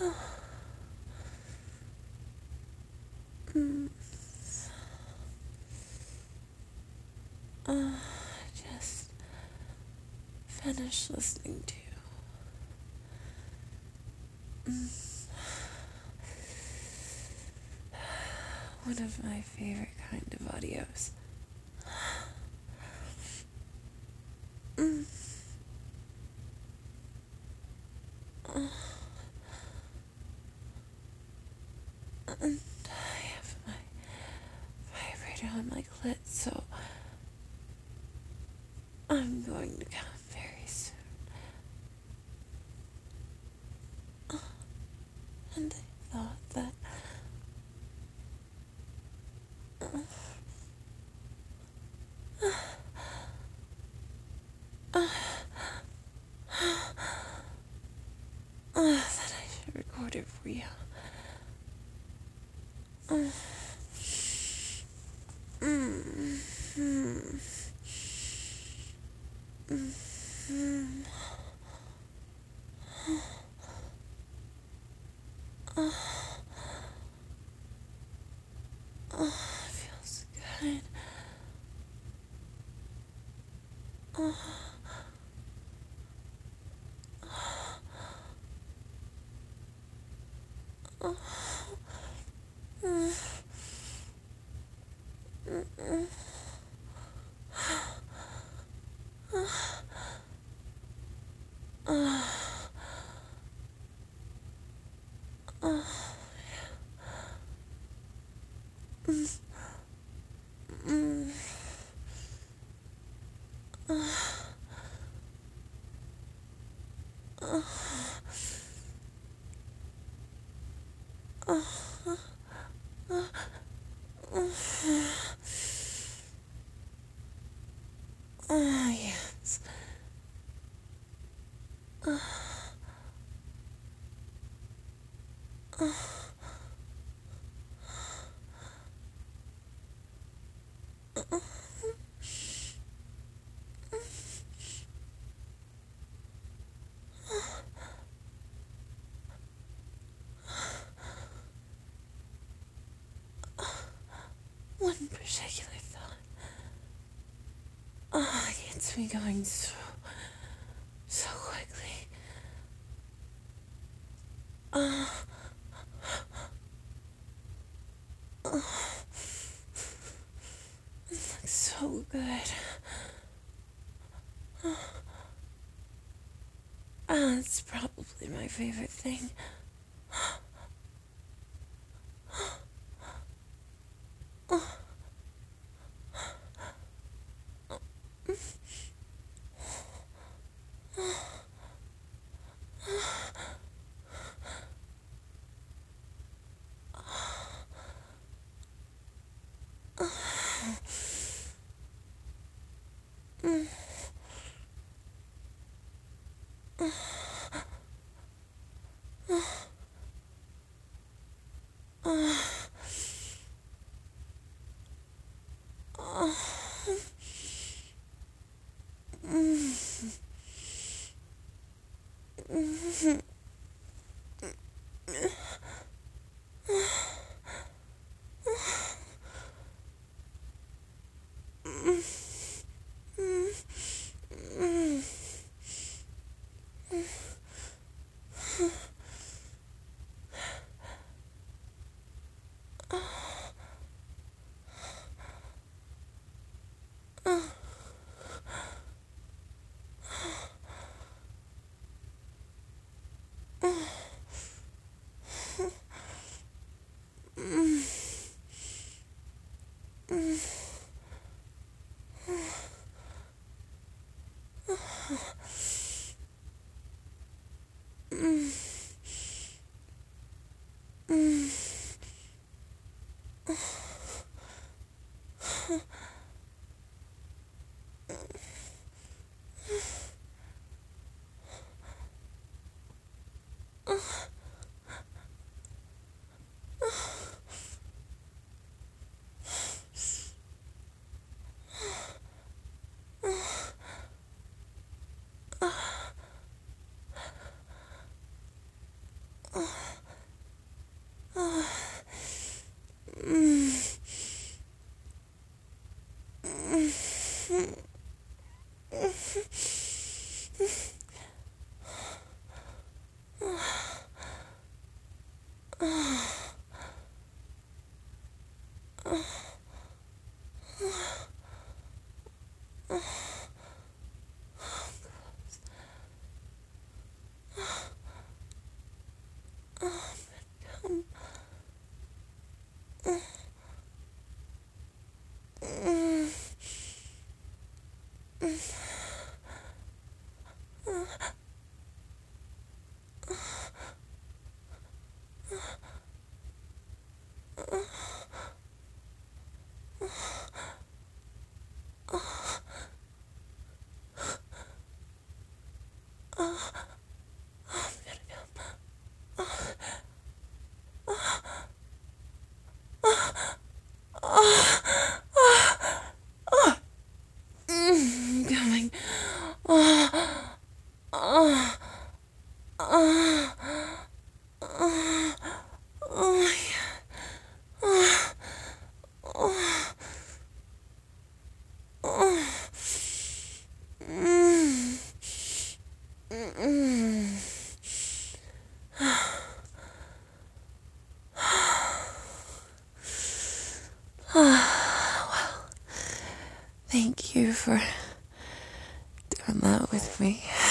Mm. Just finished listening to one of my favorite kind of audios. Mm. And I have my vibrator on my clit, so I'm going to come very soon. And I thought that that I should record it for you. Mm. Mm. Mm. Feels good. Yes. One particular thought. Gets me going so quickly. It looks so good. It's probably my favorite thing. Well, thank you for doing that with me.